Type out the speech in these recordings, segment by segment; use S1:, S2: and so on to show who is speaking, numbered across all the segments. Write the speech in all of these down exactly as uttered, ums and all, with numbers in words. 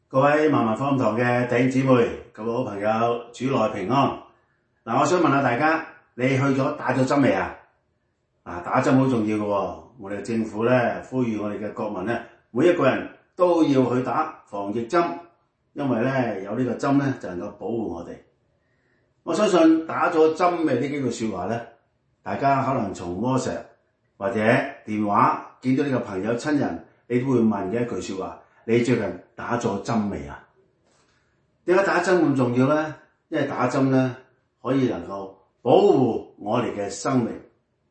S1: 各位萬民福音堂嘅弟兄姊妹，各位好朋友，主內平安。嗱，我想問下大家，你去咗打咗針未啊？啊，打針好重要嘅喎。我哋政府咧呼籲我哋嘅國民咧，每一個人都要去打防疫針，因為咧有呢個針咧就能夠保護我哋。我相信打咗針嘅呢幾句說話咧，大家可能從 WhatsApp 或者電話見到呢個朋友親人，你都會問嘅一句說話。你最近打咗針未啊？點解打針咁重要呢？因為打針咧可以能夠保護我哋嘅生命。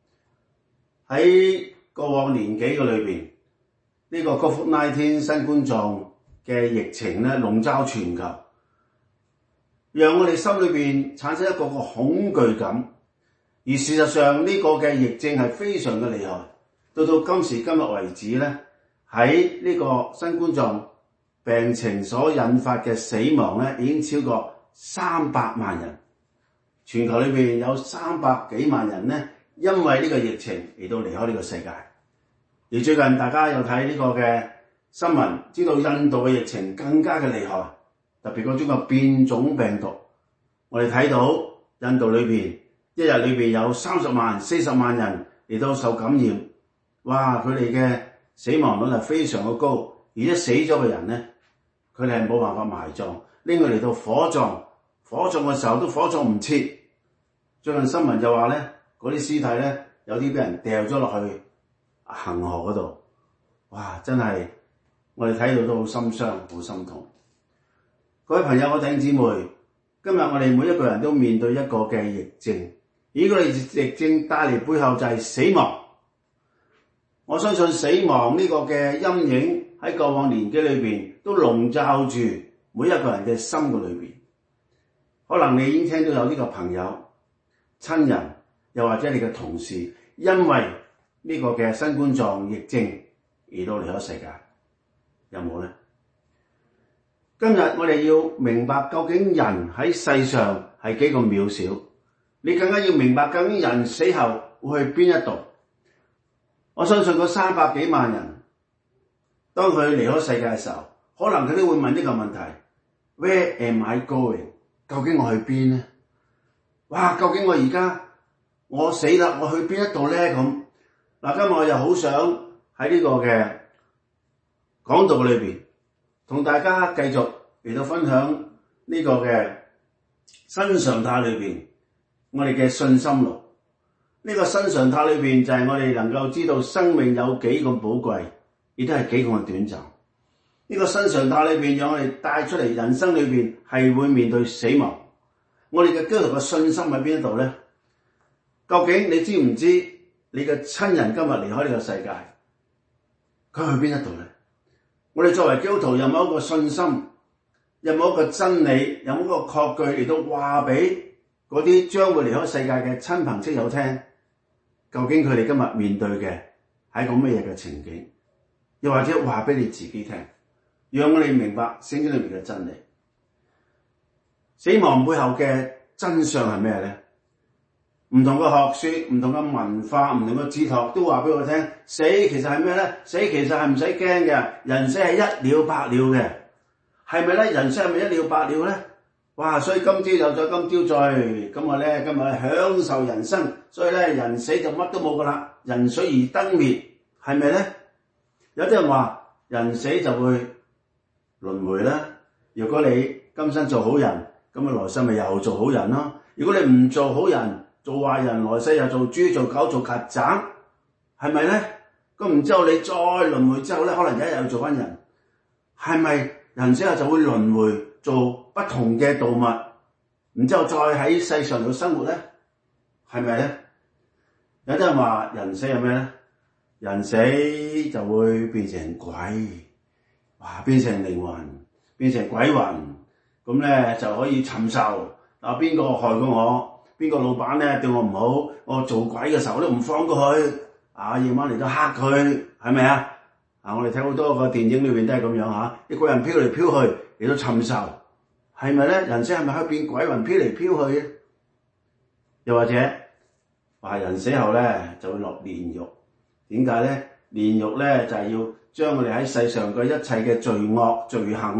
S1: 喺過往年幾嘅裏邊，呢、這個 COVID 十九 新冠狀嘅疫情咧籠罩全球，讓我哋心裏邊產生一個個恐懼感。而事實上呢、這個嘅疫症係非常嘅厲害，到到今時今日為止咧。喺呢個新冠狀病情所引發嘅死亡咧，已經超過三百萬人。全球裏邊有三百幾萬人咧，因為呢個疫情嚟到離開呢個世界。而最近大家有睇呢個嘅新聞，知道印度嘅疫情更加嘅厲害，特別嗰種嘅變種病毒。我哋睇到印度裏邊一日裏邊有三十萬、四十萬人嚟到受感染，哇！佢哋嘅死亡率係非常嘅高，而且死咗嘅人咧，佢哋係冇辦法埋葬，拎佢嚟到火葬，火葬嘅時候都火葬唔切。最近新聞就話咧，嗰啲屍體咧有啲俾人掉咗落去恆河嗰度，哇！真係我哋睇到都好心傷，好心痛。各位朋友，我弟兄姊妹，今日我哋每一個人都面對一個嘅疫症，而呢個疫症帶嚟背後就係死亡。我相信死亡呢個嘅陰影喺過往年紀裏邊都籠罩住每一個人嘅心嘅裏邊。可能你已經聽到有呢個朋友、親人，又或者你嘅同事，因為呢個嘅新冠狀疫症而到離開世界，有冇呢？今日我哋要明白究竟人喺世上係幾咁渺小，你更加要明白究竟人死後會去邊一度。我相信嗰三百幾萬人，當佢離開世界嘅時候，可能佢都會問呢個問題 ：Where am I going？ 究竟我去邊呢？哇！究竟我而家我死啦，我去邊一度咧？咁嗱，今日我又好想喺呢個嘅講道裏邊，同大家繼續嚟到分享呢個嘅新常態裏邊，我哋嘅信心路。呢個新常態裏邊就係我哋能夠知道生命有幾咁寶貴，亦都係幾咁短暫。呢個新常態裏邊讓我哋帶出嚟，人生裏邊係會面對死亡。我哋嘅基督徒嘅信心喺邊一度咧？究竟你知唔知你嘅親人今日離開呢個世界，佢去邊一度咧？我哋作為基督徒有冇一個信心，有冇一個真理，有冇一個確據嚟到話俾嗰啲將會離開世界嘅親朋戚友聽？究竟佢哋今日面對嘅係一個乜嘢嘅情景？又或者話俾你自己聽，讓我哋明白聖經裏面嘅真理。死亡背後嘅真相係咩咧？唔同嘅學說、唔同嘅文化、唔同嘅哲學都話俾我聽，死其實係咩咧？死其實係唔使驚嘅，人死係一了百了嘅。係咪咧？人死係咪一了百了咧？哇！所以今朝有再今朝醉，咁我咧今日享受人生，所以咧人死就乜都冇噶啦，人死而燈滅，係咪咧？有啲人話人死就會輪迴啦。如果你今生做好人，咁啊來世咪又做好人咯。如果你唔做好人，做壞人，來世又做豬、做狗、做曱甴，係咪咧？咁然之後你再輪迴之後咧，可能有一日又做翻人，係咪人死後就會輪迴？做不同嘅動物，然之後再喺世上度生活咧，係咪咧？有啲人話人死係咩咧？人死就會變成鬼，哇！變成靈魂，變成鬼魂，咁咧就可以尋仇。啊，邊個害過我？邊個老闆咧對我唔好？我做鬼嘅時候都唔放過佢，啊，夜晚嚟到嚇佢，係咪啊？啊，我哋睇好多個電影裏邊都係咁樣嚇，一個人飄嚟飄去。嚟到尋仇，係咪咧？人死係咪可以變鬼魂飄嚟飄去？又或者話人死後咧就會落煉獄？點解咧？煉獄咧就係、是、要將我哋喺世上嘅一切嘅罪惡罪行咧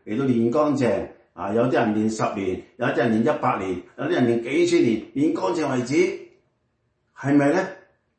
S1: 嚟到練乾淨啊！有啲人練十年，有啲人練一百年，有啲人練幾千年，練乾淨為止，係咪咧？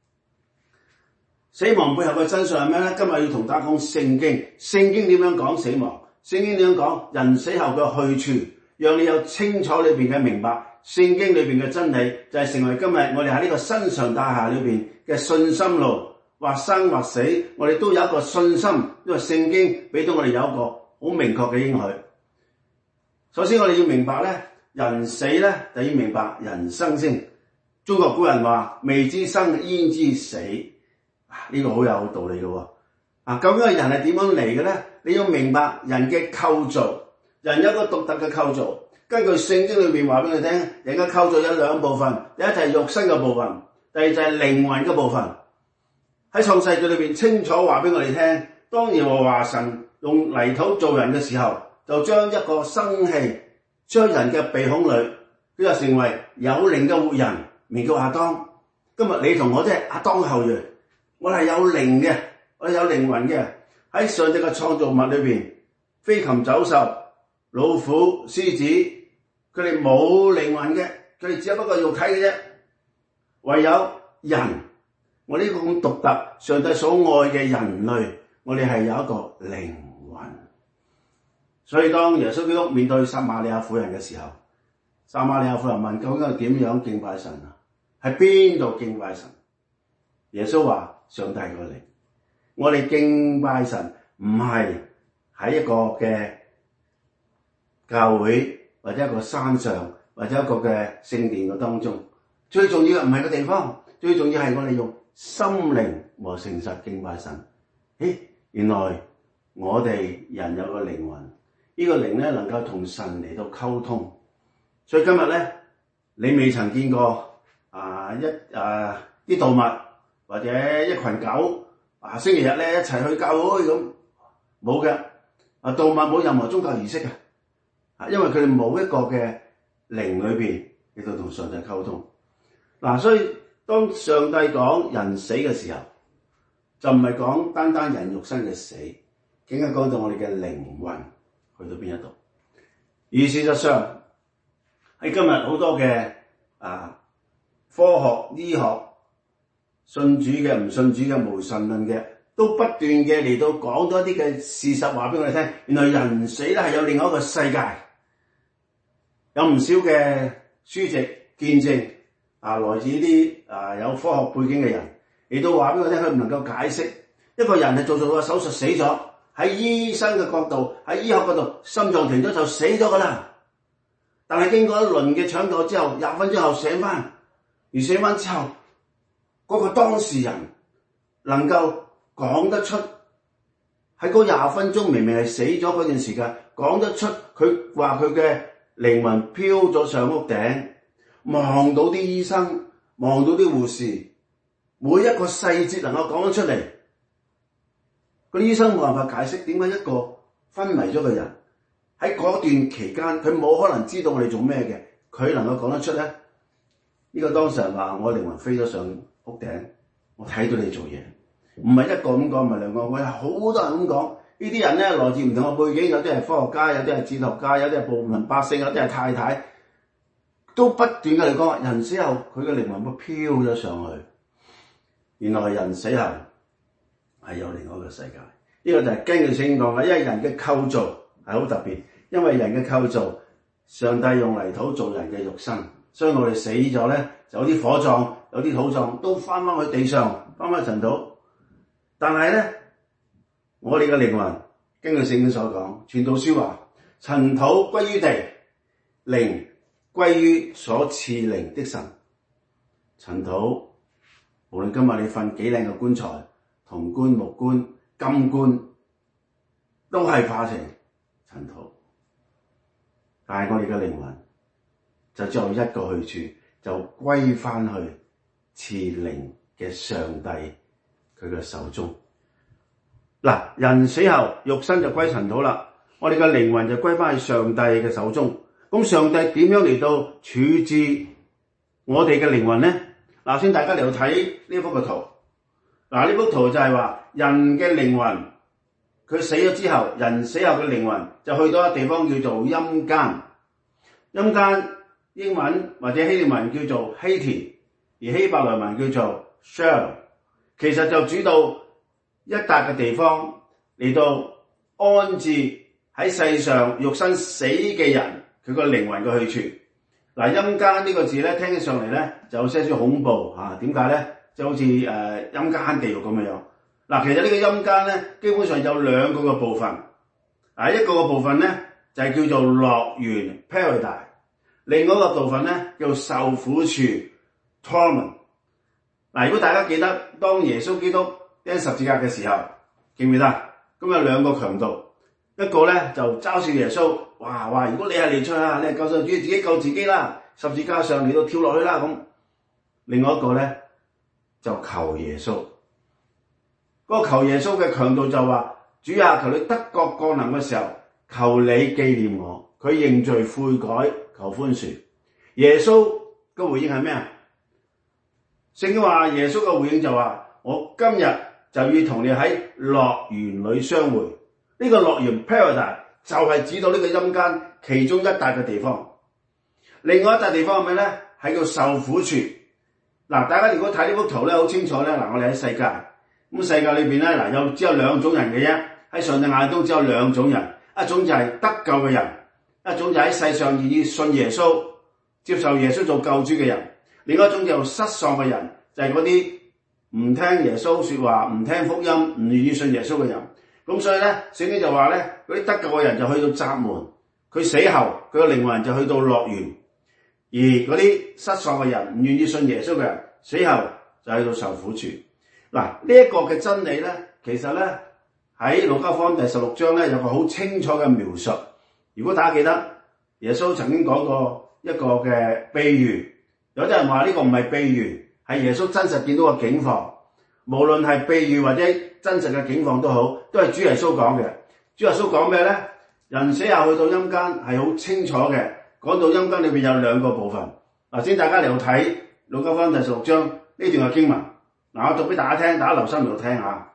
S1: 死亡背後嘅真相係咩咧？今日要同大家講聖經，聖經點樣講死亡？聖經點樣講人死後嘅去處？讓你有清楚裏邊嘅明白，聖經裏邊嘅真理就係成為今日我哋喺呢個新常大廈裏邊嘅信心路，或生或死，我哋都有一個信心，因為聖經俾到我哋有一個好明確嘅應許。首先我哋要明白咧，人死咧就要明白人生先。中國古人話未知生焉知死，啊呢個好有道理嘅喎。啊，究竟人係點樣嚟嘅咧？你要明白人嘅構造。人有一個獨特嘅構造，根據聖經裏面話俾你聽，人嘅構造有兩部分，第一就係肉身嘅部分，第二就係靈魂嘅部分。喺創世記裏面清楚話俾我哋聽，當耶和華神用泥土做人嘅時候，就將一個生氣，將人嘅鼻孔裏，佢就成為有靈嘅活人，名叫亞當。今日你同我都係亞當嘅後裔，我係有靈嘅，我係有靈魂嘅。喺上帝嘅創造物裏面，飛禽走獸、老虎、獅子，佢哋冇靈魂嘅，佢哋只不過肉體嘅啫。唯有人，我呢個咁獨特，上帝所愛嘅人類，我哋係有一個靈魂。所以當耶穌基督面對撒瑪利亞婦人嘅時候，撒瑪利亞婦人問究竟係點樣敬拜神啊？喺邊度敬拜神？耶穌話：上帝個靈。我哋敬拜神唔係喺一個嘅教會或者一個山上或者一個嘅聖殿嘅當中，最重要嘅唔係個地方，最重要係我哋用心靈和誠實敬拜神。誒，原來我哋人有個靈魂，呢個靈咧能夠同神嚟到溝通。所以今日咧，你未曾見過啊一啊啲動物或者一群狗啊星期日咧一齊去教會咁，冇嘅。啊動物冇任何宗教儀式嘅。啊，因為佢哋冇一個嘅靈裏邊嚟到同上帝溝通。嗱、啊，所以當上帝講人死嘅時候，就唔係講單單人肉身嘅死，更加講到我哋嘅靈魂去到邊一度。而事實上喺今日好多嘅啊科學、醫學、信主嘅、唔信主嘅、無神論嘅，都不斷嘅嚟到講多一啲嘅事實話俾我哋聽。原來人死咧係有另外一個世界。有唔少嘅書籍見證啊，來自呢啲啊有科學背景嘅人，亦都話俾我聽，佢唔能夠解釋一個人係做做個手術死咗，喺醫生嘅角度，喺醫學角度，心臟停咗就死咗噶啦。但係經過一輪嘅搶救之後，廿分鐘後醒翻，而醒翻之後，嗰、那個當事人能夠講得出喺嗰廿分鐘明明係死咗嗰段時間，講得出佢話佢嘅靈魂飄咗上屋頂，望到啲醫生，望到啲護士，每一個細節能夠講得出嚟。個醫生冇辦法解釋點解一個昏迷咗嘅人喺嗰段期間，佢冇可能知道我哋做咩嘅，佢能夠講得出咧？呢、這個當事人話：我靈魂飛咗上屋頂，我睇到你做嘢。唔係一個咁講，唔係兩個，我係好多人咁講。呢啲人咧來自唔同嘅背景，有啲係科學家，有啲係哲學家，有啲係平民百姓，有啲係太太，都不斷嘅嚟講，人死後佢嘅靈魂會飄咗上去。原來人死後係有另外一個世界。呢、這個就係根據聖經講嘅，因為人嘅構造係好特別，因為人嘅構造，上帝用泥土做人嘅肉身，所以我哋死咗咧，就有啲火葬，有啲土葬，都翻返去地上，翻返塵土。但係咧，我哋嘅靈魂，根據聖經所講，傳道書話：塵土歸於地，靈歸於所賜靈的神。塵土，無論今日你瞓幾靚嘅棺材，銅棺、木棺、金棺，都係化成塵土。但係我哋嘅靈魂就只有一個去處，就歸翻去賜靈嘅上帝佢嘅手中。嗱，人死後肉身就歸塵土啦，我哋嘅靈魂就歸翻去上帝嘅手中。咁上帝點樣嚟到處置我哋嘅靈魂呢？嗱，先大家嚟到睇呢幅嘅圖。嗱，呢幅圖就係話人嘅靈魂佢死咗之後，人死後嘅靈魂就去到一個地方叫做陰間。陰間英文或者希臘文叫做 Hades， 而希伯來文叫做 Sheol， 其實就指到一笪嘅地方嚟到安置喺世上肉身死嘅人佢個靈魂嘅去處。嗱，陰間呢個字咧聽起上嚟咧就有些少恐怖嚇，點解咧？就好似誒、呃、陰間地獄咁樣樣。嗱，其實呢個陰間咧基本上有兩個嘅部分。啊，一個嘅部分咧就係、是、叫做樂園 Paradise， 另外一個部分咧叫受苦處 Torment。嗱，如果大家記得當耶穌基督釘十字架嘅時候，記唔記得？咁有兩個強盜，一個咧就嘲笑耶穌，哇話如果你係彌賽亞，你係救世主，自己救自己啦，十字架上嚟到跳落去啦咁。另外一個咧就求耶穌，嗰、那個求耶穌嘅強盜就話：主啊，求你得國降臨嘅時候，求你紀念我。佢認罪悔改，求寬恕。耶穌嘅回應係咩啊？聖經話耶穌嘅回應就話：我今日就要同你喺樂園裏相會。呢、這個樂園 Paradise 就係指到呢個陰間其中一笪嘅地方。另外一笪地方係咩咧？係叫受苦處。嗱，大家如果睇呢幅圖咧，好清楚咧。嗱，我哋喺世界，咁世界裏邊咧，嗱有只有兩種人嘅啫。喺上帝眼中只有兩種人，一種就係得救嘅人，一種就喺世上願意信耶穌、接受耶穌做救主嘅人。另外一種就失喪嘅人，就係嗰啲唔聽耶穌說話、唔聽福音、唔願意信耶穌嘅人。咁所以咧，聖經就話咧，嗰啲得救嘅人就去到窄門，佢死後佢個靈魂就去到樂園。而嗰啲失喪嘅人，唔願意信耶穌嘅人，死後就去到受苦處。嗱，呢一個嘅真理咧，其實咧喺路加福音第十六章咧有個好清楚嘅描述。如果大家記得，耶穌曾經講過一個嘅比喻，有啲人話呢個唔係比喻，係耶穌真實見到嘅境況。無論係比喻或者真實嘅境況都好，都係主耶穌講嘅。主耶穌講咩咧？人死後去到陰間係好清楚嘅。講到陰間裏邊有兩個部分，嗱，先大家嚟到睇路加福音第十六章呢段嘅經文。嗱，我讀俾大家聽，大家留心嚟到聽下。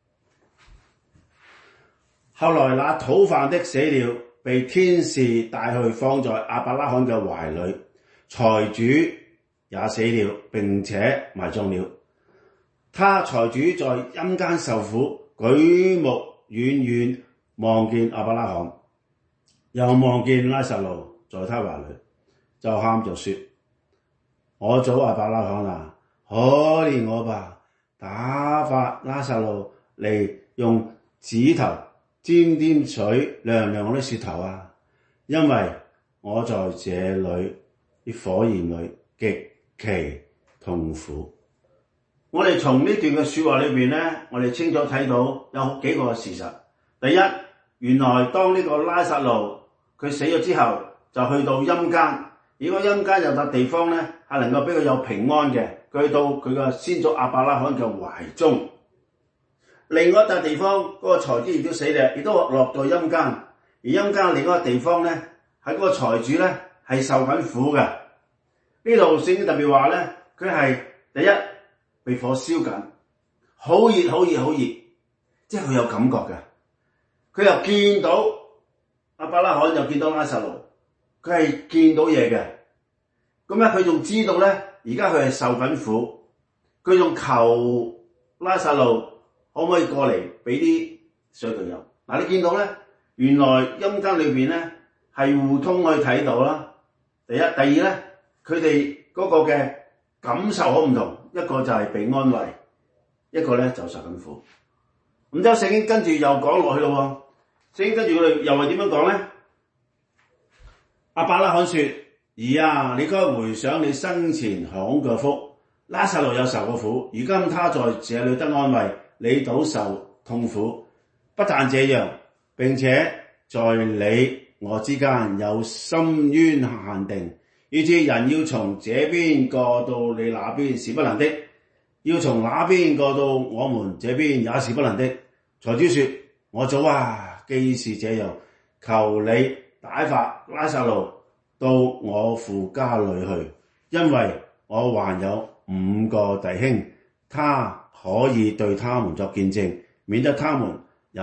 S1: 後來那討飯的死了，被天使帶去放在亞伯拉罕嘅懷裏，財主也死了，並且埋葬了。他財主在陰間受苦，舉目遠遠望見亞伯拉罕，又望見拉撒路在他懷裏，就喊着說：我祖亞伯拉罕啊，可憐我吧，打發拉撒路嚟用指頭沾沾水涼涼我的舌頭啊，因為我在這裏啲火焰裏極其痛苦。我哋從呢段嘅說話裏邊咧，我哋清楚睇到有幾個事實。第一，原來當呢個拉撒路佢死咗之後，就去到陰間。如果陰間有笪地方咧，係能夠俾佢有平安嘅，佢去到佢嘅先祖亞伯拉罕嘅懷中。另外一笪地方，嗰、那個財主亦都死咧，亦都落到陰間。而陰間另外一個地方咧，喺嗰個財主咧係受緊苦嘅。呢度聖經特別話咧，佢係第一被火燒緊，好熱好熱好熱，即係佢有感覺嘅。佢又見到亞伯拉罕，又見到拉撒路，佢係見到嘢嘅。咁咧，佢仲知道咧，而家佢係受緊苦，佢仲求拉撒路可唔可以過嚟俾啲水佢飲。嗱，你見到咧，原來陰間裏邊咧係互通可以睇到啦。第一、第二咧，佢哋嗰個嘅感受好唔同，一個就係被安慰，一個咧就受緊苦。咁之後聖經跟住又講落去咯。聖經跟住我哋又係點樣講咧？亞伯拉罕說：兒啊，你該回想你生前享嘅福，拉撒路有受過苦，如今他在這裏得安慰，你倒受痛苦。不但這樣，並且在你我之間有深淵限定，以致人要從這邊過到你那邊是不能的，要從那邊過到我們這邊也是不能的。財主說：我祖啊，既是這樣，求你打發拉撒路到我父家裏去，因為我還有五個弟兄，他可以對他們作見證，免得他們也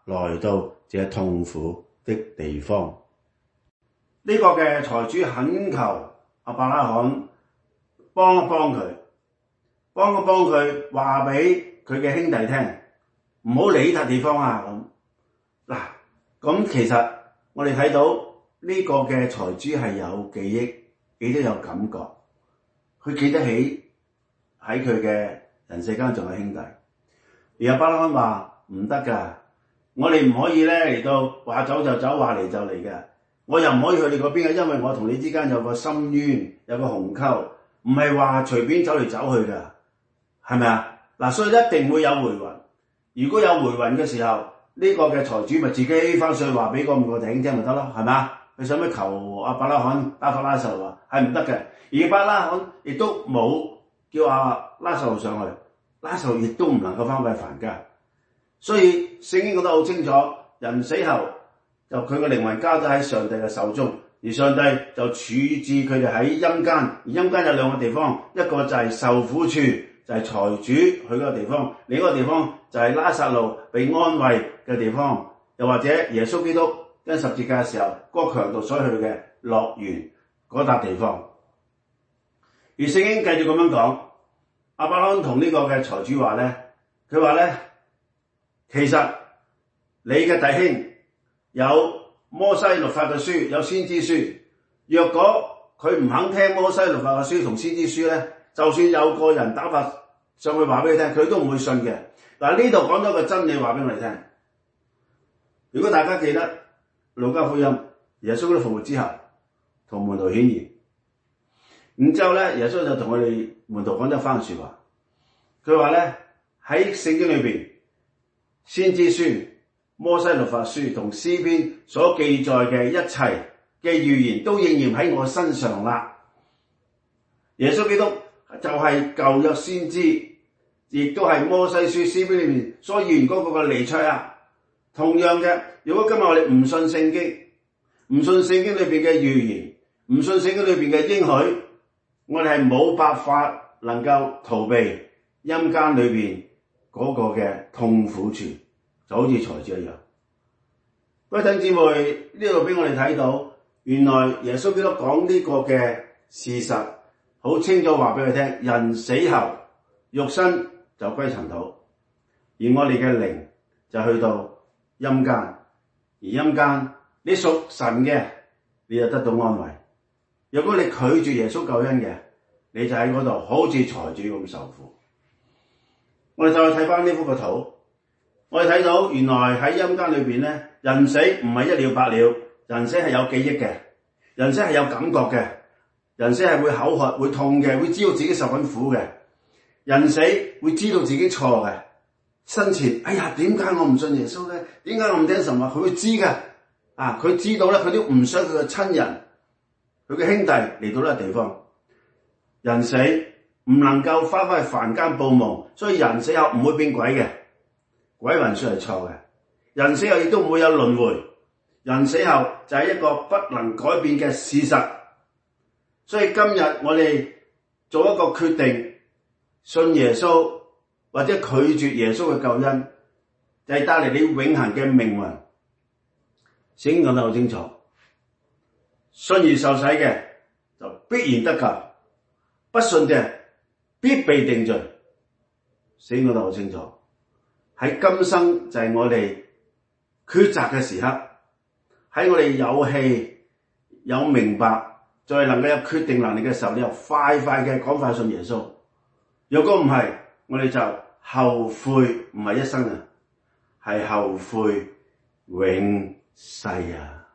S1: 來到這痛苦的地方。呢、這個嘅財主懇求亞伯拉罕幫一幫佢，幫一幫佢話俾佢嘅兄弟聽，唔好理呢笪地方啊咁。嗱，咁其實我哋睇到呢個嘅財主係有記憶，記得有感覺，佢記得起喺佢嘅人世間仲有兄弟。而亞伯拉罕話唔得噶，我哋唔可以咧嚟到話走就走，話嚟就嚟嘅。我又唔可以去你嗰邊嘅，因為我同你之間有個深淵，有個鴻溝，唔係話隨便走嚟走去噶，係咪啊？嗱，所以一定會有回魂。如果有回魂嘅時候，呢、這個嘅財主咪自己翻上去話俾嗰五個弟兄聽咪得咯，係咪啊？佢想咩求亞伯拉罕打發拉撒路啊？係唔得嘅。而亞伯拉罕亦都冇叫阿拉撒路上去，拉撒路亦都唔能夠翻返凡家。所以聖經講得好清楚，人死後就佢嘅靈魂交咗喺上帝嘅手中，而上帝就處置佢哋喺陰間。而陰間有兩個地方，一個就係受苦處，就係、是、財主去嗰個地方；另一個地方就係拉撒路被安慰嘅地方，又或者耶穌基督跟十字架嘅時候，嗰、那個強盜所去嘅樂園嗰笪地方。而聖經繼續咁樣講，亞伯拉罕同呢個嘅財主話咧，佢話咧，其實你嘅弟兄有摩西律法嘅書，有先知書。若果佢唔肯聽摩西律法嘅書同先知書咧，就算有個人打發上去話俾佢聽，佢都唔會信嘅。嗱，呢度講咗個真理話俾我哋聽。如果大家記得路加福音，耶穌嗰啲復活之後同門徒顯現，然之後咧，耶穌就同我哋門徒講咗一番說話。佢話咧，喺聖經裏邊，先知書、摩西律法書同詩篇所記載嘅一切嘅預言都應驗喺我身上啦。耶穌基督就係舊約先知，亦都係摩西書、詩篇裏面所預言嗰個嘅彌賽亞。同樣嘅，如果今日我哋唔信聖經，唔信聖經裏邊嘅預言，唔信聖經裏邊嘅應許，我哋係冇辦法能夠逃避陰間裏邊嗰個嘅痛苦處，就好似財主一樣。各位弟兄姊妹，呢度俾我哋睇到，原來耶穌基督講呢個嘅事實，好清楚話俾佢聽：人死後，肉身就歸塵土，而我哋嘅靈就去到陰間，而陰間你屬神嘅，你就得到安慰；如果你拒絕耶穌救恩嘅，你就喺嗰度好似財主咁受苦。我哋再睇翻呢幅個圖，我哋睇到原來喺陰間裏邊咧，人死唔係一了百了，人死係有記憶嘅，人死係有感覺嘅，人死係會口渴、會痛嘅，會知道自己受緊苦嘅，人死會知道自己錯嘅。生前，哎呀，點解我唔信耶穌咧？點解我唔聽神話？佢會知㗎，啊，佢知道咧，佢都唔想佢嘅親人、佢嘅兄弟嚟到呢個地方。人死唔能夠翻返去凡間報夢，所以人死後唔會變鬼嘅，鬼魂說係錯嘅。人死後亦都唔會有輪迴，人死後就係一個不能改變嘅事實。所以今日我哋做一個決定，信耶穌，或者拒絕耶穌嘅救恩，就係帶嚟你永恆嘅命運。聖經講得好清楚，信而受洗嘅就必然得救，不信嘅必被定罪。聖經講得好清楚，喺今生就係我哋抉擇嘅時刻，喺我哋有氣有明白，再能夠有決定能力嘅時候，你又快快嘅趕快信耶穌。如果唔係，我哋就後悔，唔係一生啊，係後悔永世啊！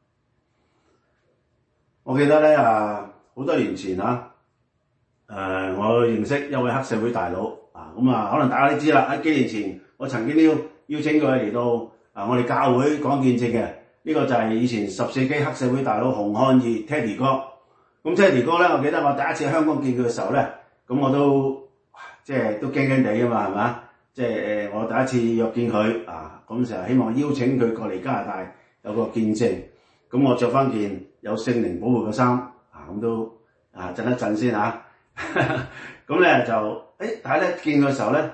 S1: 我記得咧啊，好多年前啊，誒、呃，我認識一位黑社會大佬啊，咁啊，可能大家都知啦。喺幾年前，我曾經都邀請佢嚟到啊，我哋教會講見證嘅。呢、這個就係以前十四基黑社會大佬洪漢義 Teddy 哥。咁 Teddy 哥咧，我記得我第一次喺香港見佢嘅時候咧，咁我都。即係都驚驚地啊嘛，係嘛？即係誒，我第一次約見佢啊，咁成日希望邀請佢過嚟加拿大有個見證。咁我着翻件有聖靈保護嘅衫啊，咁都啊震一震先嚇。咁咧就誒，但係咧見嘅時候咧，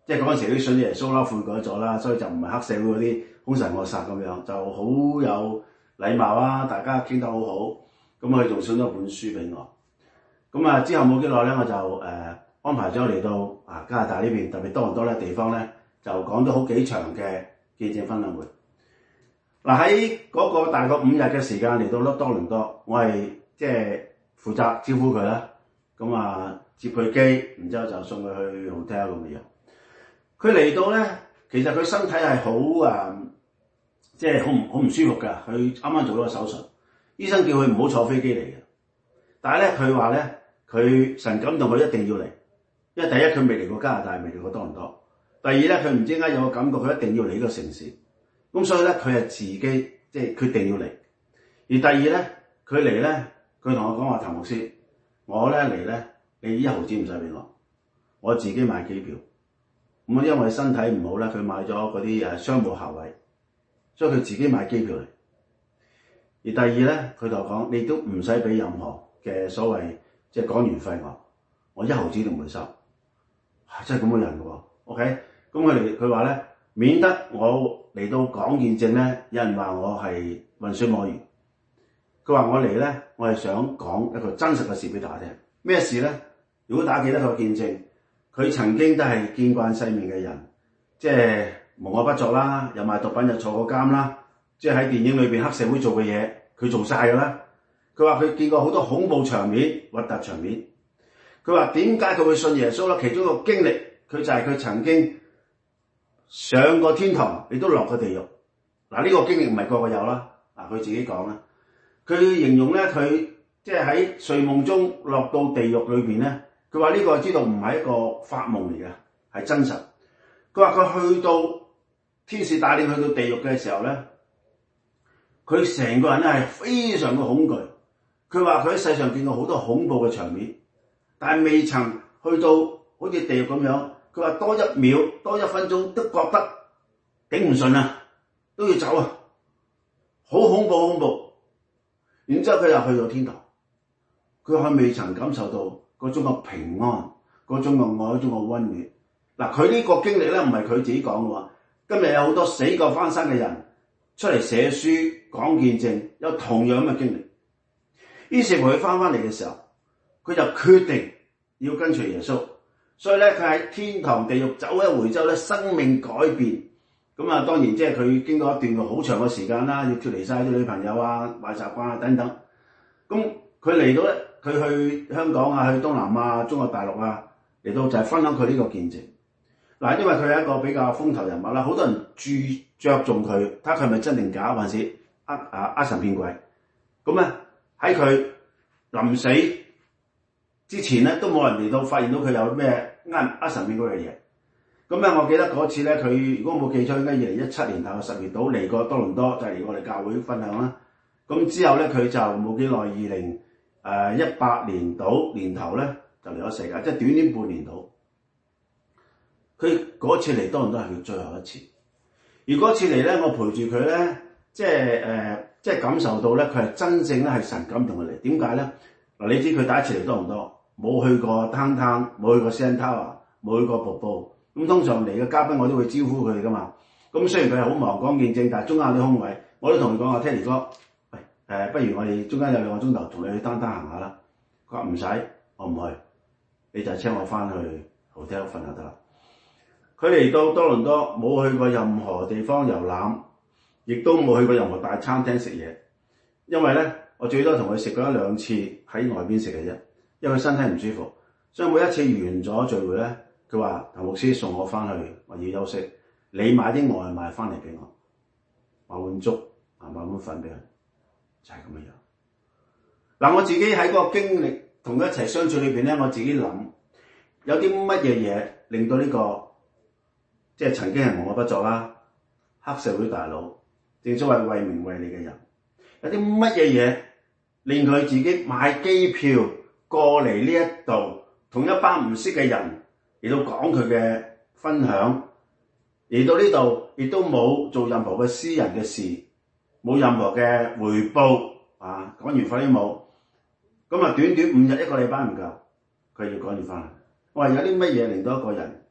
S1: 即係嗰陣時都信耶穌啦，悔改咗啦，所以就唔係黑社會嗰啲兇神惡煞咁樣，就好有禮貌啊，大家傾得好好。咁佢仲送咗本書俾我。咁啊之後冇幾耐咧，我就誒、呃、安排咗嚟到啊加拿大呢邊，特別多倫多咧地方咧，就講咗好幾場嘅見證分享會。嗱喺嗰個大概五日嘅時間嚟到多倫多，我係即係負責招呼佢啦。咁啊接佢機，然之後就送佢去 hotel 咁嘅樣。佢嚟到咧，其實佢身體係好誒，即係好唔好唔舒服㗎。佢啱啱做咗個手術，醫生叫佢唔好坐飛機嚟嘅。但係咧，佢話咧，佢神感動佢一定要嚟，因為第一佢未嚟過加拿大，未嚟過多倫多。第二咧，佢唔知點解有個感覺，佢一定要嚟呢個城市。咁所以咧，佢係自己即係決定要嚟。而第二咧，佢嚟咧，佢同我講話，譚牧師，我咧嚟咧，你一毫子唔使俾我，我自己買機票。咁因為身體唔好咧，佢買咗嗰啲誒商務客位，所以佢自己買機票嚟。而第二咧，佢同我講，你都唔使俾任何嘅所謂即係講員費我，我一毫子都唔會收。係真係咁嘅人嘅喎。OK，咁佢嚟佢話咧，免得我嚟到講見證咧，有人話我係混水摸魚。佢話我嚟咧，我係想講一個真實嘅事俾大家聽。咩事咧？如果大家記得佢個見證。佢曾經都係見慣世面嘅人，即係無惡不作啦，又賣毒品又坐過監啦，即係喺電影裏邊黑社會做嘅嘢，佢做晒㗎啦。佢話佢見過好多恐怖場面、核突場面。佢話點解佢會信耶穌啦？其中一個經歷，佢就係佢曾經上過天堂，亦都落過地獄。嗱，呢個經歷唔係個個有啦，嗱佢自己講啦。佢形容咧，佢即係喺睡夢中落到地獄裏邊咧。佢話呢個知道唔係一個發夢嚟嘅，係真實。佢話佢去到天使帶領去到地獄嘅時候咧，佢成個人咧係非常嘅恐懼。佢話佢喺世上見過好多恐怖嘅場面，但係未曾去到好似地獄咁樣。佢話多一秒、多一分鐘都覺得頂唔順啊，都要走啊，好恐怖，好恐怖。然之後佢又去到天堂，佢話未曾感受到嗰種嘅平安，嗰種嘅愛，嗰種嘅溫暖。嗱，佢呢個經歷咧，唔係佢自己講嘅喎。今日有好多死過翻生嘅人出嚟寫書講見證，有同樣嘅經歷。於是乎佢翻翻嚟嘅時候，佢就決定要跟隨耶穌。所以咧，佢喺天堂地獄走一回之後咧，生命改變。咁啊，當然即係佢經過一段好長嘅時間啦，要脫離晒啲女朋友啊、壞習慣啊等等。咁佢嚟到咧。佢去香港啊，去東南亞、中國大陸啊，嚟到就係分享佢呢個見證。嗱，因為佢係一個比較風頭人物啦，好多人注着重佢，睇下佢係咪真定假，還是呃啊呃神騙鬼。咁咧喺佢臨死之前咧，都冇人嚟到發現到佢有咩呃呃神騙鬼嘅嘢。咁咧，我記得嗰次咧，佢如果冇記錯，應該二零一七年大概十月度嚟過多倫多，就嚟、是、我哋教會分享啦。咁之後咧，佢就冇幾耐，二零誒一八年到年頭咧就嚟咗世界，即係短短半年到。佢嗰次嚟多倫多係佢最後一次。而嗰次嚟咧，我陪住佢咧，即係誒、呃，即係感受到咧，佢係真正咧係神感動佢嚟。點解咧？嗱，你知佢第一次嚟多倫多，冇去過 downtown，冇去過 Center Tower，冇去過瀑布。咁通常嚟嘅嘉賓我都會招呼佢哋噶嘛。咁雖然佢係好忙講見證，但係中間有啲空位，我都同佢講話 Terry 哥。誒、呃，不如我哋中間有兩個鐘頭同你去單單行下啦。佢話唔使，我唔去，你就請我翻去 hotel 瞓就得啦。佢嚟到多倫多，冇去過任何地方遊覽，亦都冇去過任何大餐廳食嘢。因為咧，我最多同佢食過一兩次喺外邊食嘅啫。因為佢身體唔舒服，所以每一次完咗聚會咧，佢話譚牧師送我翻去，我要休息，你買啲外賣翻嚟俾我，買碗粥啊，買碗粉俾佢。就係咁嘅樣。嗱，我自己喺嗰個經歷同佢一齊相處裏邊咧，我自己諗有啲乜嘢嘢令到呢、這個即係曾經係無惡不作啦，黑社會大佬，正所謂為名為利嘅人，有啲乜嘢嘢令佢自己買機票過嚟呢一度，同一班唔識嘅人嚟到講佢嘅分享，嚟到呢度亦都冇做任何嘅私人嘅事。冇任何嘅回報啊，講完費都冇，咁啊短短五日一個禮拜唔夠，佢要趕住翻嚟。我話有啲乜嘢令到一個人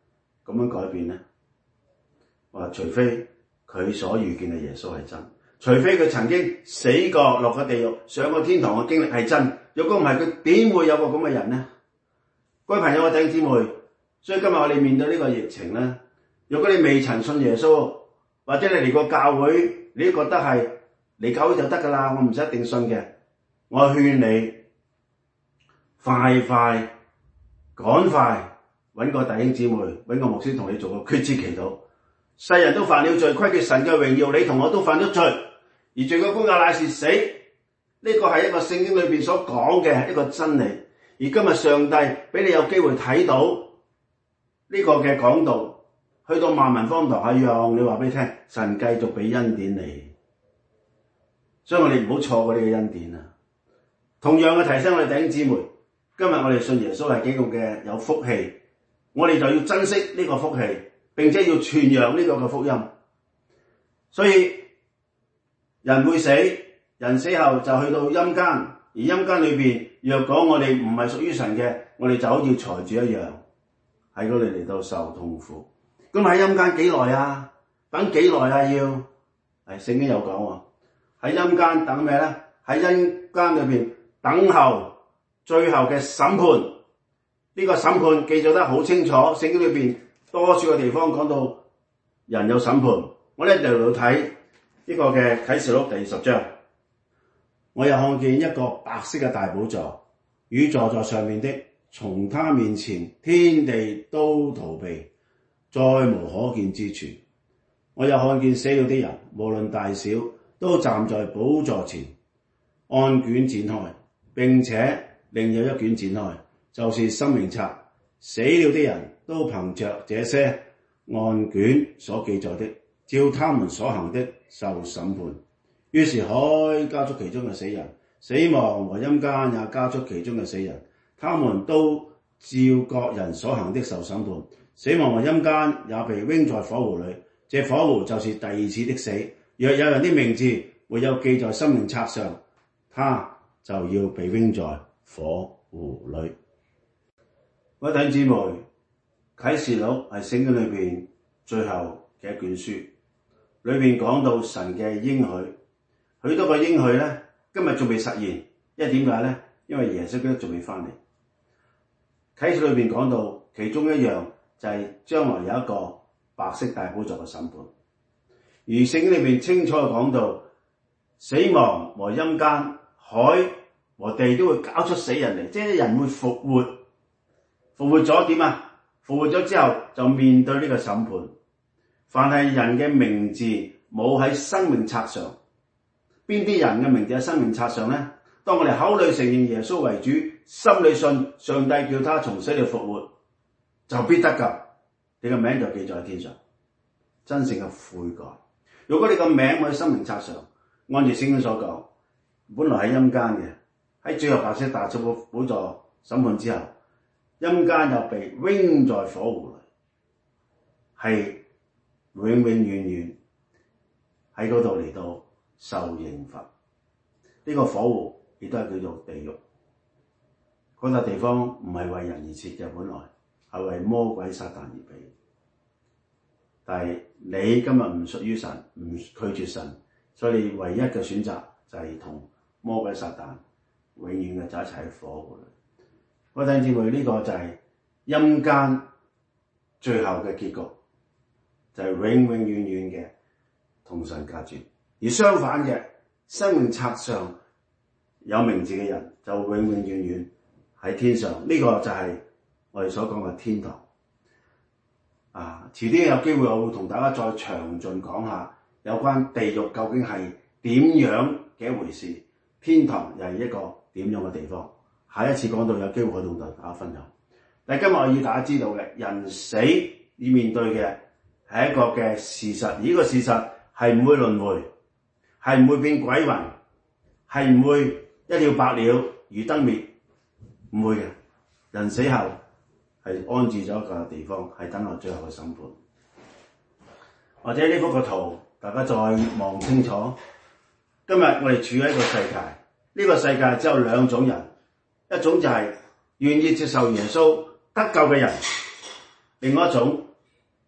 S1: 咁樣改變呢？話除非佢所遇見嘅耶穌係真，除非佢曾經死過落過地獄上過天堂嘅經歷係真，如果唔係佢點會有個咁嘅人呢？各位朋友、弟兄姊妹，所以今日我哋面對呢個疫情呢，如果你未曾信耶穌，或者你嚟過教會，你都覺得係嚟教會就得噶啦，我唔使一定信嘅，我勸你快快趕快揾個弟兄姊妹，揾個牧師同你做個決志祈禱。世人都犯了罪，虧缺神嘅榮耀，你同我都犯咗罪，而罪嘅工價乃是死。呢個係一個聖經裏邊所講嘅一個真理。而今日上帝俾你有機會睇到呢個嘅講道，去到萬民方堂一樣，你話俾你聽，神繼續俾恩典你，所以我哋唔好錯過呢個恩典啊！同樣嘅提醒我哋弟兄姊妹，今日我哋信耶穌係幾咁嘅有福氣，我哋就要珍惜呢個福氣，並且要傳揚呢個嘅福音。所以人會死，人死後就去到陰間，而陰間裏邊若講我哋唔係屬於神嘅，我哋就好似財主一樣喺嗰度嚟到受痛苦。咁喺陰間幾耐啊？等幾耐啊？要係聖經有講喎，喺陰間等咩咧？喺陰間裏邊等候最後嘅審判。呢個審判記載得好清楚，聖經裏邊多處嘅地方講到人有審判。我哋嚟到睇呢個嘅啟示錄第十章，我又看見一個白色嘅大寶座，與坐在上面的，從他面前天地都逃避，再無可見之處。我又看見死了的人，無論大小，都站在寶座前，案卷展開，並且另有一卷展開，就是生命冊。死了的人都憑着這些案卷所記載的，照他們所行的受審判。於是海加出其中嘅死人，死亡和陰間也加出其中嘅死人，他們都照各人所行的受審判。死亡和陰間也被扔在火湖裏，這火湖就是第二次的死。若有人的名字沒有記在生命冊上，他就要被扔在火湖裏。各位弟兄姊妹，啟示錄係聖經裏邊最後嘅一卷書，裏邊講到神嘅應許，許多個應許咧，今日仲未實現，因為點解咧？因為耶穌基督仲未翻嚟。啟示裏邊講到其中一樣就係將來有一個白色大寶座嘅審判，而聖經裏邊清楚講到死亡和陰間、海和地都會交出死人嚟，即係人會復活。復活咗點啊？復活咗之後就面對呢個審判。凡係人嘅名字冇喺生命冊上，邊啲人嘅名字喺生命冊上咧？當我哋口裏承認耶穌為主，心裏信上帝叫他從死裏復活，就必得救。你個名就記載喺天上，真正嘅悔改。如果你個名冇喺生命冊上，按住聖經所講，本來喺陰間嘅，喺最後白色大寶座審判之後，陰間又被扔在火湖裏，係永永遠遠喺嗰度嚟到受刑罰。呢、這個火湖亦都係叫做地獄。嗰、那、笪、個、地方唔係為人而設嘅，本來係為魔鬼撒旦而俾。但係你今日唔屬於神，唔拒絕神，所以你唯一嘅選擇就係同魔鬼撒旦永遠嘅就一齊喺火湖裏。我弟兄姊妹，呢、這個就係陰間最後嘅結局，就係、是、永永遠遠嘅同神隔絕。而相反嘅，生命冊上有名字嘅人就永永遠遠喺天上。呢、這個就係我哋所講嘅天堂。啊，遲啲有機會我會同大家再詳盡講下有關地獄究竟係點樣嘅一回事，天堂又係一個點樣嘅地方。下一次講到有機會可以同大家分享。但係今日我要大家知道嘅，人死要面對嘅係一個嘅事實，而呢個事實係唔會輪迴，係唔會變鬼魂，係唔會一了百了如燈滅，唔會嘅。人死後係安置咗一個地方，係等候最後嘅審判。或者呢幅個圖，大家再望清楚。今日我哋處喺一個世界，呢、這個世界只有兩種人。一種就係願意接受耶穌得救嘅人，另外一種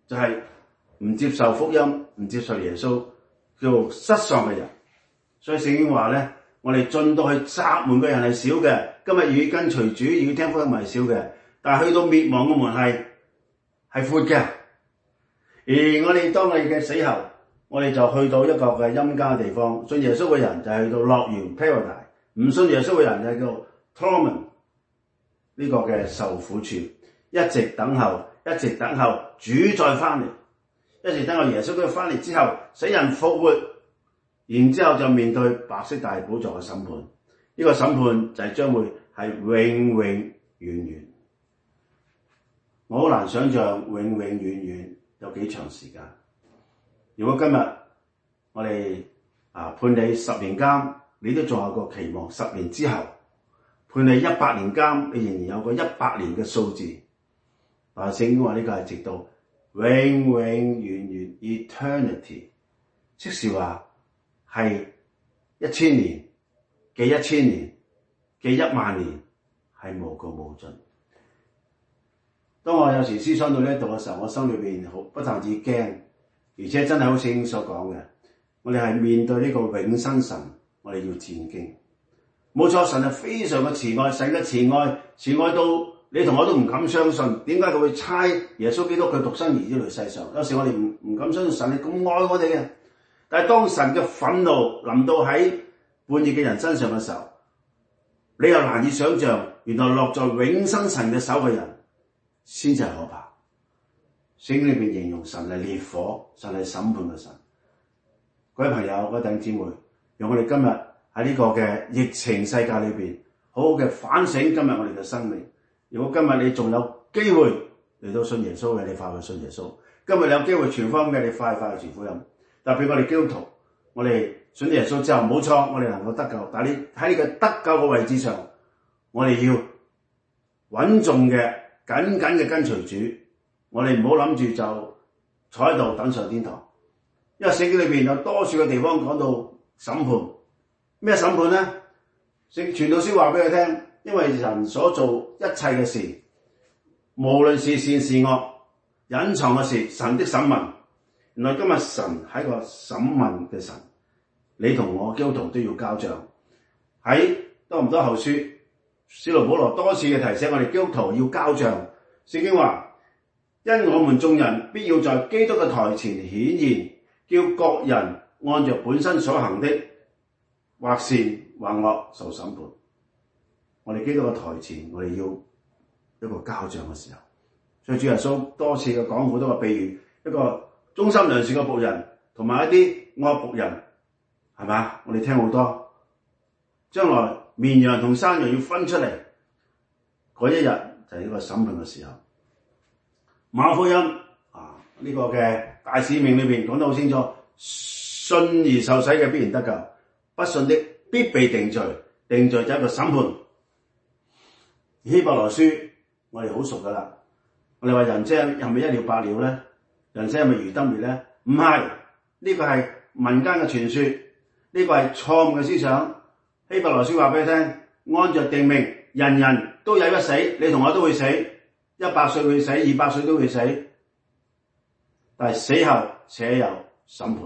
S1: 就係唔接受福音、唔接受耶穌，叫做失喪嘅人。所以聖經話咧，我哋進到去窄門嘅人係少嘅，今日願意跟隨主、願意聽福音係少嘅，但係去到滅亡嘅門係係闊嘅。而我哋當我哋嘅死後，我哋就去到一個嘅陰間嘅地方。信耶穌嘅人就係去到樂園 Paradise， 唔信耶穌嘅人就係叫 Torment 呢個嘅受苦處，一直等候，一直等候主再翻嚟，一直等候耶穌佢翻嚟之後，死人復活，然之後就面對白色大寶座嘅審判。呢、這個審判就係將會係永永遠遠。我好難想象永永遠遠有幾長時間。如果今日我哋啊判你十年監，你都仲有個期望，十年之後判你一百年監，你仍然有個一百年嘅數字。但係聖經話呢個係直到永永遠遠 eternity， 即是話係一千年嘅一千年嘅一萬年，係無窮無盡。當我有時思想到呢度嘅時候，我心裏邊好不但止驚，而且真係好似聖經所講嘅，我哋係面對呢個永生神，我哋要戰兢。冇錯，神係非常嘅慈愛，神嘅慈愛慈愛到你同我都唔敢相信。點解佢會差耶穌基督佢獨生兒子嚟世上？有時我哋唔唔敢相信神係咁愛我哋嘅。但係當神嘅憤怒臨到喺叛逆嘅人身上嘅時候，你又難以想象，原來落在永生神嘅手嘅人先至係可怕。聖經裏邊形容神係烈火，神係審判嘅神。各位朋友、各位弟兄姊妹，讓我哋今日喺呢個嘅疫情世界裏邊，好好嘅反省今日我哋嘅生命。如果今日你仲有機會嚟到信耶穌嘅，你快去信耶穌。今日你有機會傳福音嘅，你快快去傳福音。特別我哋基督徒，我哋信耶穌之後，冇錯，我哋能夠得救。但係你喺呢個得救嘅位置上，我哋要穩重嘅、緊緊嘅跟隨主。我哋唔好諗住就坐喺度等上天堂。因為聖經裏邊有多處嘅地方講到審判。咩審判呢？聖傳道書話俾佢聽，因為人所做一切嘅事，無論是善是惡，隱藏嘅事，神的審問。原來今日神係個審問嘅神，你同我基督徒都要交賬。喺多唔多後書，使徒保羅多次嘅提醒我哋基督徒要交賬。聖經話，因我們眾人必要在基督嘅台前顯現，叫各人按着本身所行的，或善或惡受審判。我哋基督嘅台前，我哋要一個交賬嘅時候。所以主耶穌多次嘅講好多個比喻，一個忠心良善嘅僕人，同埋一啲惡僕人，係嘛？我哋聽好多。將來綿羊同山羊要分出嚟，嗰一日就係呢個審判嘅時候。馬可福音啊，呢、這個嘅大使命裏邊講得好清楚，信而受洗嘅必然得救，不信的必被定罪，定罪就係一個審判。希伯來書我哋好熟噶啦，我哋話人生係咪一了百了咧？人生係咪如燈滅咧？唔係，呢、這個係民間嘅傳說，呢、這個係錯誤嘅思想。希伯來書話俾你聽，按着定命，人人都有一死，你同我都會死，一百歲會死，二百歲都會死，但係死後且有審判。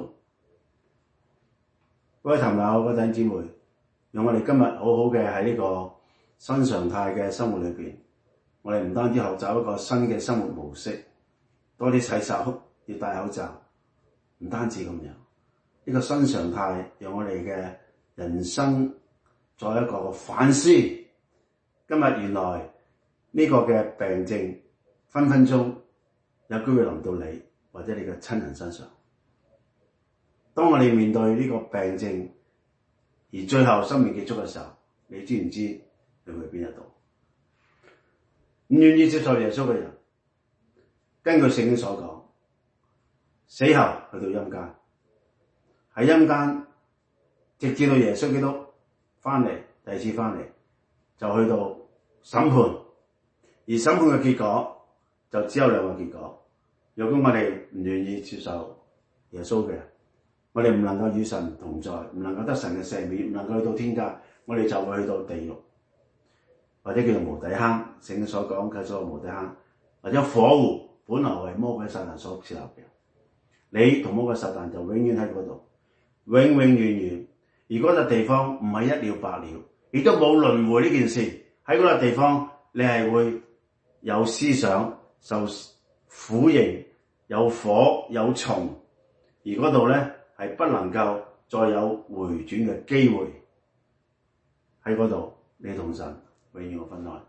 S1: 各位朋友、各位弟兄姊妹，讓我哋今日好好嘅喺呢個新常態嘅生活裏邊，我哋唔單止學習一個新嘅生活模式，多啲洗手，要戴口罩，唔單止咁樣，呢個新常態讓我哋嘅人生再一個反思。今日原來呢個嘅病症分分鐘有機會臨到你或者你嘅親人身上。當我哋面對呢個病症而最後生命結束嘅時候，你知唔知你會去邊一度？唔願意接受耶穌嘅人，根據聖經所講，死後去到陰間，喺陰間直至到耶穌基督翻嚟，第二次翻嚟就去到審判，而審判嘅結果就只有兩個結果。如果我哋唔願意接受耶穌嘅，我哋唔能夠與神同在，唔能夠得神嘅赦免，唔能夠去到天家，我哋就會去到地獄，或者叫做無底坑。聖經所講嘅所謂無底坑，或者火湖本來為魔鬼撒旦所設立嘅。你同魔鬼撒旦就永遠喺嗰度，永永遠遠。而嗰個地方唔係一了百了，亦都冇輪迴呢件事。喺嗰個地方，你係會有思想、受苦刑、有火、有蟲，而嗰度咧係不能夠再有回轉嘅機會。喺嗰度，你同神永遠會分開。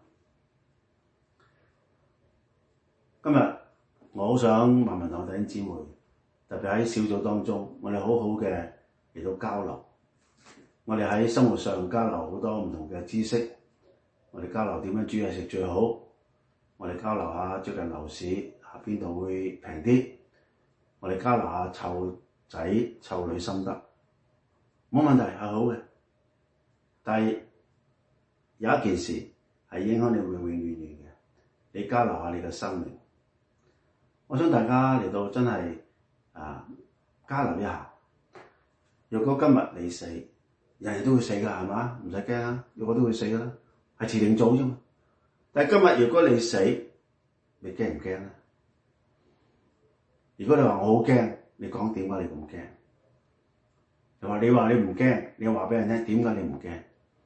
S1: 今日我好想問問堂弟兄姊妹，特別喺小組當中，我哋好好嘅嚟到交流。我哋喺生活上交流好多唔同嘅知識，我哋交流點樣煮嘢食最好，我哋交流下最近樓市啊邊度會平啲，我哋交流下湊仔湊女心得，冇問題係好嘅。但係有一件事係影響你永永遠遠嘅，你交流下你嘅生命。我想大家嚟到真係啊交流一下。若果今日你死，人人都會死㗎，係嘛？唔使驚啊，若果都會死㗎啦，係遲定早啫嘛。但係今日如果你死，你驚唔驚咧？如果你話我好驚，你講點解你咁驚？又話你話你唔驚，你話俾人聽點解你唔驚？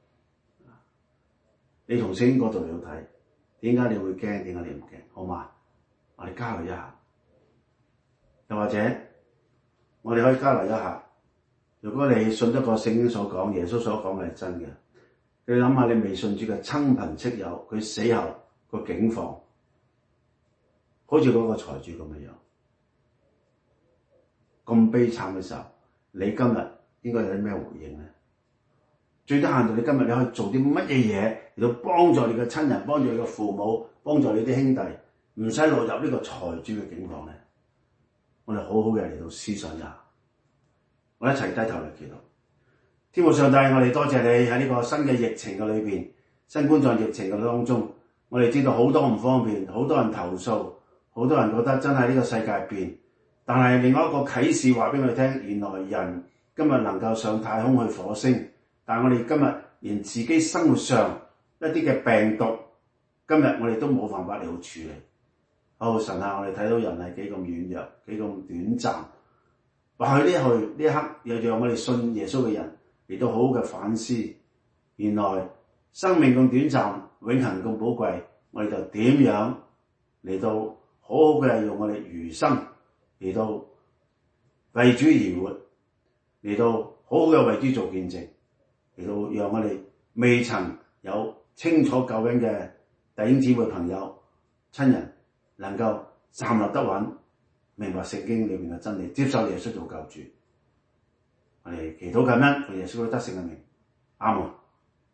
S1: 你從聖經嗰度嚟睇，點解你會驚？點解你唔驚？好嘛？我哋交流一下。又或者我哋可以交流一下。如果你信得過聖經所講，耶穌所講嘅係真嘅，你諗下你未信主嘅親朋戚友，佢死後個境況，好似嗰個財主咁嘅樣，咁悲慘嘅時候，你今日應該有啲咩回應咧？最低限度你今日你可以做啲乜嘢嘢嚟到幫助你嘅親人，幫助你嘅父母，幫助你啲兄弟，唔使落入呢個財主嘅境況咧？我哋好好嘅嚟到思想一下。我一齊低頭嚟祈禱。天父上帝，我哋多謝你喺呢個新嘅疫情嘅裏邊，新冠狀疫情嘅當中，我哋知道好多唔方便，好多人投訴，好多人覺得真係呢個世界變。但係另外一個啟示話俾我哋聽，原來人今日能夠上太空去火星，但係我哋今日連自己生活上一啲嘅病毒，今日我哋都冇辦法嚟到處理。哦，神啊，我哋睇到人係幾咁軟弱，幾咁短暫。或許呢去呢一刻，又讓我哋信耶穌嘅人嚟到好好嘅反思，原來生命咁短暫，永恆咁寶貴，我哋就點樣嚟到好好嘅用我哋餘生嚟到為主而活，嚟到好好嘅為主做見證，嚟到讓我哋未曾有清楚救恩嘅弟兄姊妹朋友親人能夠站立得穩，明白聖經裏面嘅真理，接受耶穌做救主。我哋祈禱感恩，奉耶穌得勝嘅名，阿門。